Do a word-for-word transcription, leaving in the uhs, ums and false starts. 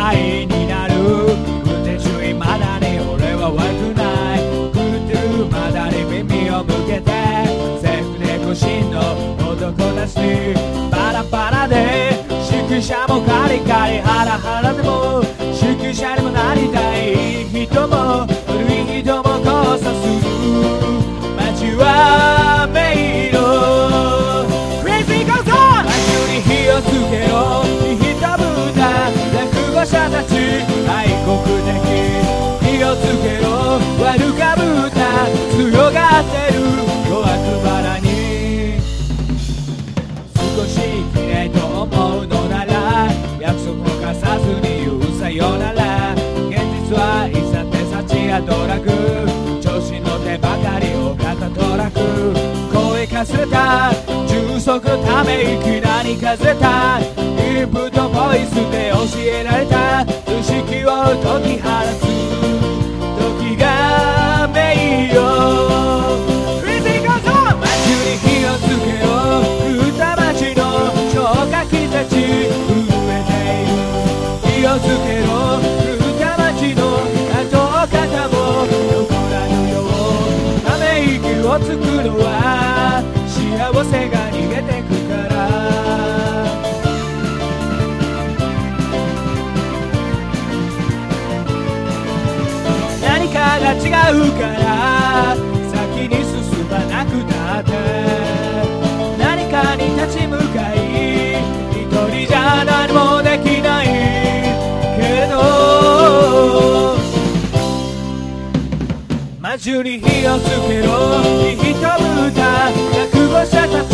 敗になる。運転手いまだに俺は悪くない。車だに耳を向けて制服で腰の男たちにバラバラで宿舎もカリカリハラハラでも宿舎にもなりたい。いい人も悪い人も交差する街は迷路。 Crazy goes on。 街に火をつけろ人豚落語者たち愛国的。火をつけろ悪かぶた強がってる弱くばらに。少し生きないと思うのなら約束を犯さずに言うさよなら。現実はいさて幸やドラッグ調子乗ってばかり大型トラック声かすれた充足のため息何かずれたインプットボイスで教えられた図式を解き放つ時が名誉。 Crazy goes on。 街に火をつけろ歌町の消火器たち震えている。火をつけろ歌町の跡形も残らぬようため息をつくのは幸せが逃げてくから。何かが違うから先に進まなくなって何かに立ち向かい一人じゃ何もできないけれど街に火をつけろ人豚落語者たち